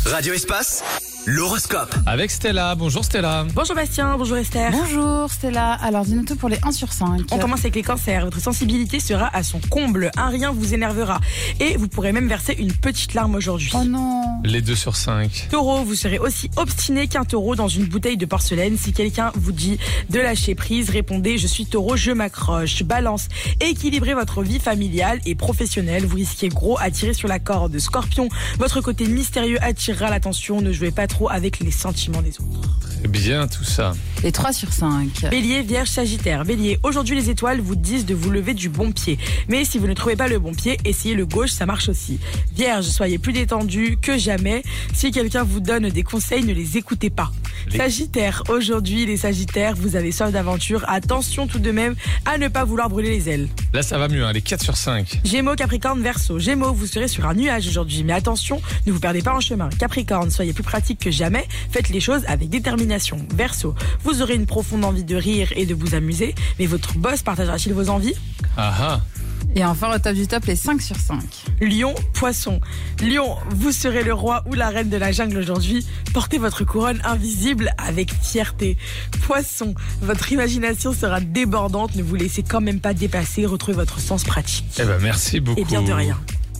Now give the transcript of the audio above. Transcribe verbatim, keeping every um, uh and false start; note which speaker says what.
Speaker 1: Radio Espace, l'horoscope.
Speaker 2: Avec Stella. Bonjour Stella.
Speaker 3: Bonjour Bastien, bonjour Esther.
Speaker 4: Bonjour Stella, alors dis-nous tout pour les un sur cinq.
Speaker 3: On commence avec les cancers. Votre sensibilité sera à son comble. Un rien vous énervera. Et vous pourrez même verser une petite larme aujourd'hui.
Speaker 4: Oh non.
Speaker 2: Les deux sur cinq.
Speaker 3: Taureau, vous serez aussi obstiné qu'un taureau dans une bouteille de porcelaine. Si quelqu'un vous dit de lâcher prise, répondez je suis taureau, je m'accroche. Balance, équilibrez votre vie familiale et professionnelle. Vous risquez gros à tirer sur la corde. Scorpion, votre côté mystérieux attirera l'attention. Ne jouez pas trop avec les sentiments des autres.
Speaker 2: Très bien tout ça.
Speaker 4: Les trois sur cinq.
Speaker 3: Bélier, Vierge, Sagittaire. Bélier, aujourd'hui les étoiles vous disent de vous lever du bon pied. Mais si vous ne trouvez pas le bon pied, essayez le gauche, ça marche aussi. Vierge, soyez plus détendu que jamais. Si quelqu'un vous donne des conseils, ne les écoutez pas.
Speaker 2: Les...
Speaker 3: Sagittaire, aujourd'hui les Sagittaires, vous avez soif d'aventure. Attention tout de même à ne pas vouloir brûler les ailes.
Speaker 2: Là ça va mieux, hein, les quatre sur cinq.
Speaker 3: Gémeaux, Capricorne, Verseau. Gémeaux, vous serez sur un nuage aujourd'hui. Mais attention, ne vous perdez pas en chemin. Capricorne, soyez plus pratique que jamais. Faites les choses avec détermination. Verseau, vous aurez une profonde envie de rire et de vous amuser. Mais votre boss partagera-t-il vos envies ?
Speaker 2: Ah ah.
Speaker 4: Et enfin le top du top, les cinq sur cinq.
Speaker 3: Lion, Poisson. Lion, vous serez le roi ou la reine de la jungle aujourd'hui. Portez votre couronne invisible avec fierté. Poisson, votre imagination sera débordante. Ne vous laissez quand même pas dépasser. Retrouvez votre sens pratique.
Speaker 2: Eh ben merci beaucoup.
Speaker 3: Et bien de rien.